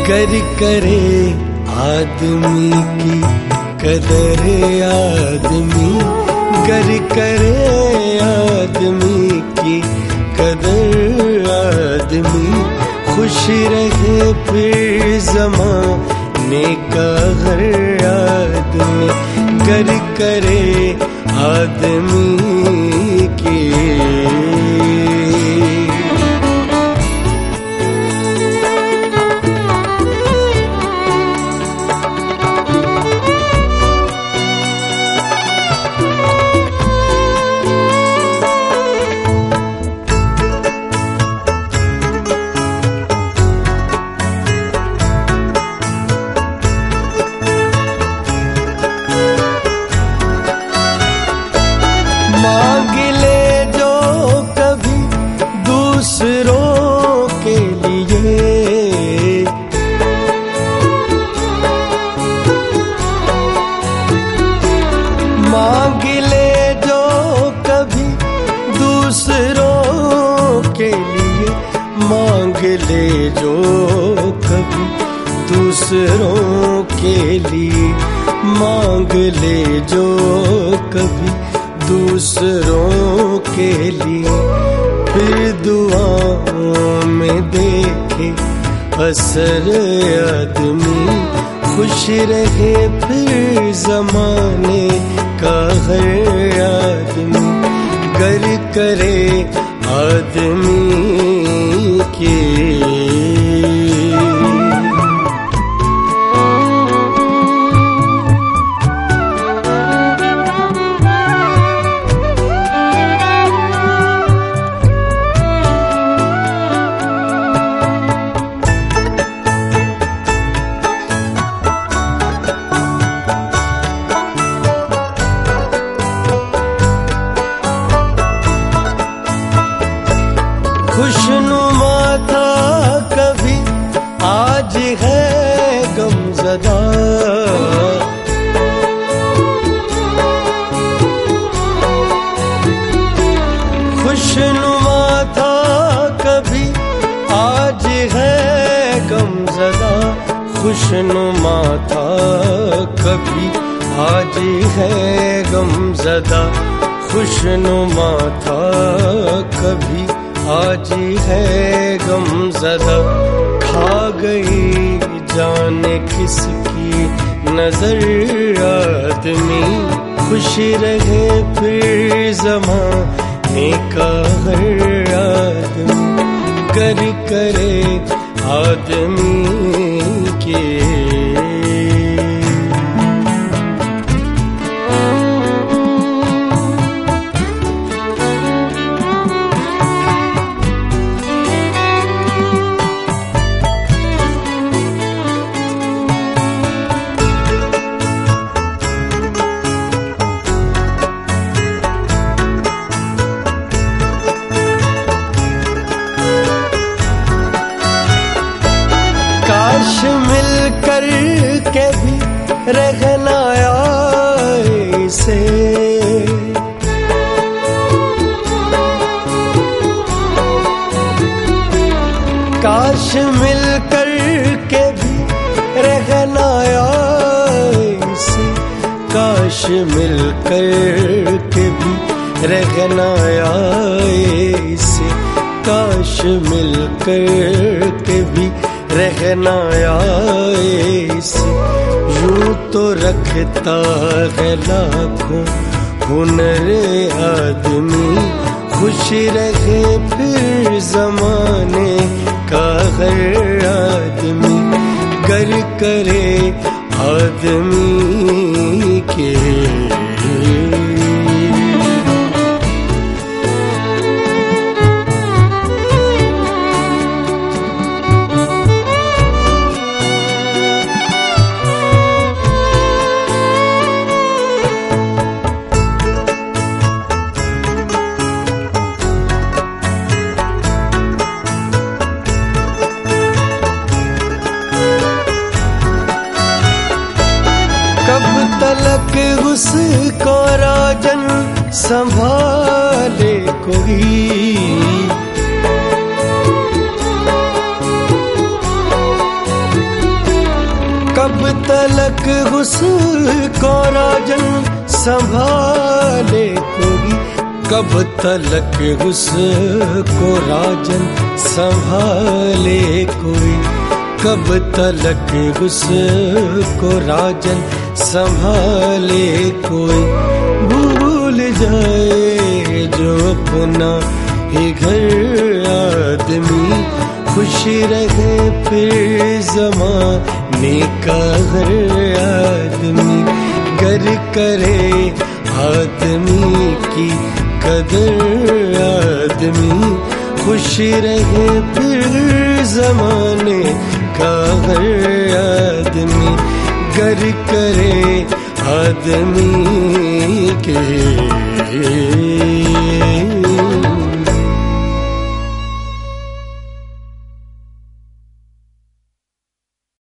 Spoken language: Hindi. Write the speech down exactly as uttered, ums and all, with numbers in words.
गर करे आदमी की कदर आदमी, गर करे आदमी की कदर आदमी, खुश रहे फिर ज़माने का हर आदमी, गर करे आदमी की। मांग ले जो कभी दूसरों के लिए, मांग ले जो कभी दूसरों के लिए, मांग ले जो कभी दूसरों के लिए, मांग ले जो कभी दूसरों के लिए, फिर दुआओं में देखे असर आदमी, खुश रहे फिर ज़माने का हर आदमी, गर करे आदमी की। खुशनुमा था कभी आज है गमज़दा, खुशनुमा था कभी आज है गमज़दा, खुशनुमा था कभी आज है गमज़दा, खुशनुमा था कभी आज है गमज़दा, खा गई जाने किसकी नजर आदमी, खुश रहे फिर ज़माने का हर आदमी, गर करे आदमी की। काश मिल कर के भी रहना आए से, काश मिल कर के भी रहना आए से, काश मिल कर के भी रहना आए से, काश मिल कर के भी रहना आए से, यूं तो रखता है लाखों हुनर आदमी, खुश रहे फिर ज़माने का हर आदमी, गर करे आदमी के। तलक उसको राजन संभाले कोई, उसको राजन संभाले कोई, कब तलक उसको राजन संभाले कोई, कब तलक उसको राजन संभाले कोई। भूल जाए जो अपना ही घर आदमी, खुश रहे फिर ज़माने का हर आदमी। गर करे आदमी की कदर आदमी, खुश रहे फिर ज़माने का हर आदमी। गर करे आदमी के